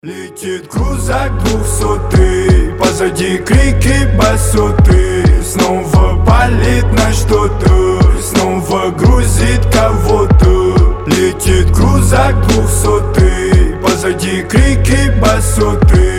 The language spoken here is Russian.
Летит крузак 200, позади крики басоты. Снова палит на что-то, снова грузит кого-то. Летит крузак 200, позади крики басоты.